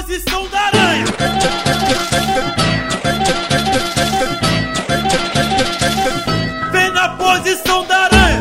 posição da aranha. Vem na posição da aranha.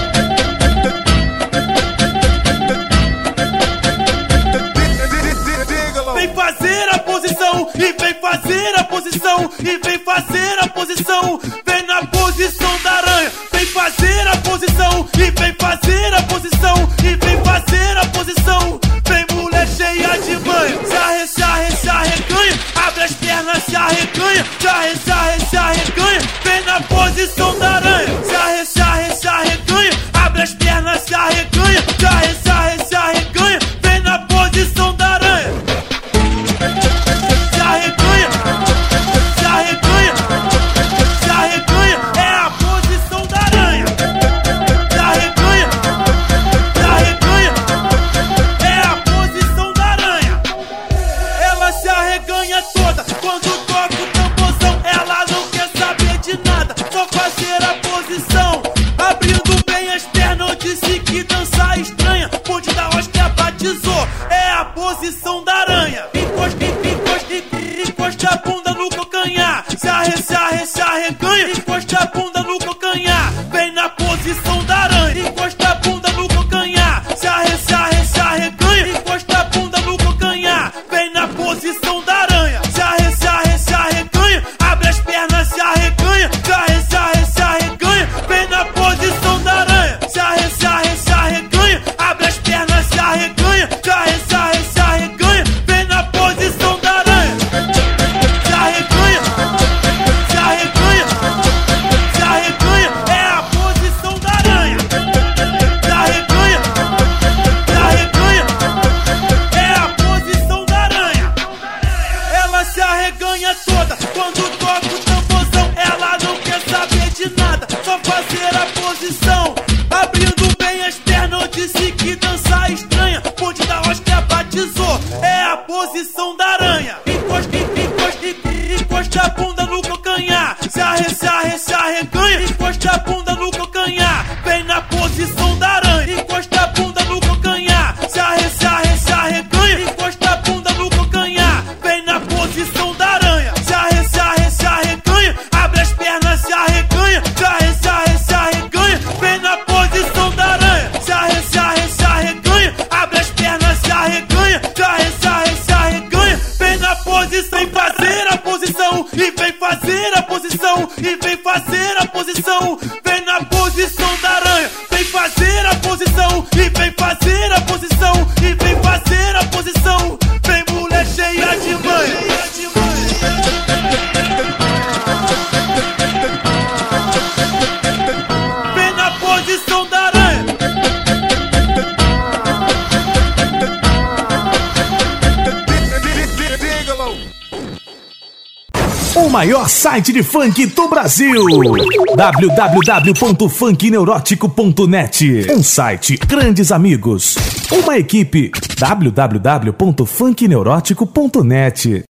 Vem fazer a posição e vem fazer a posição e vem fazer a posição. Vem na posição da aranha. Vem fazer a posição e vem fazer a posição e vem fazer a posição. Vem mulher cheia de manha, se arreganha, abre as pernas, se arreganha, se arreganha. Vem na posição da aranha, se arreganha, abre as pernas, se arreganha, se arreganha. Vem na posição da aranha. Se arreganha, se arreganha, se arreganha. É a posição da aranha. Se arreganha, se arreganha. É a posição da aranha. Ela se arreganha toda quando toca o tamborzão. Ela não quer saber de nada, só fazer a posição. Abrindo bem as pernas, eu disse que dança estranha. Ponte da hóstia batizou, é a posição da aranha. Encosta a bunda no calcanhar, se arreganha. Encosta a bunda no calcanhar, vem na posição da aranha. Encosta a bunda no calcanhar, se arreganha. Encosta a bunda no calcanhar, vem na posição da aranha. Se arreganha, abre as pernas, se arreganha. Se arreganha, vem na posição da aranha. Se arreganha, abre as pernas, se arreganha. Se arreganha, vem na posição da aranha. Se arreganha, se arreganha, se arreganha, é a posição da aranha. Se arreganha, é a posição da aranha. Ela se arreganha toda quando toca o tamborzão. Ela não quer saber de nada, só fazer a posição. Abrindo bem as pernas, eu disse que dança estranha. Ponte da hóstia batizou, é a posição da aranha. Encosta a bunda no calcanhar, se arreganha. Encosta a bunda no calcanhar, vem na posição da aranha. Encosta a bunda no calcanhar, se arreganha. Encosta a bunda no calcanhar, vem na posição da aranha. Se arreganha, abre as pernas, se arreganha. Se arreganha, vem na posição da aranha. Se arreganha, abre as pernas, se arreganha. Se arreganha, vem na posição. Vem fazer a posição e vem fazer a posição e vem fazer a posição. Vem na posição da aranha. Vem fazer a posição e vem fazer a posição e vem fazer a posição. Vem mulher cheia de manha. Vem na posição da aranha. O maior site de funk do Brasil, www.funkneurótico.net. Um site, grandes amigos. Uma equipe, www.funkneurótico.net.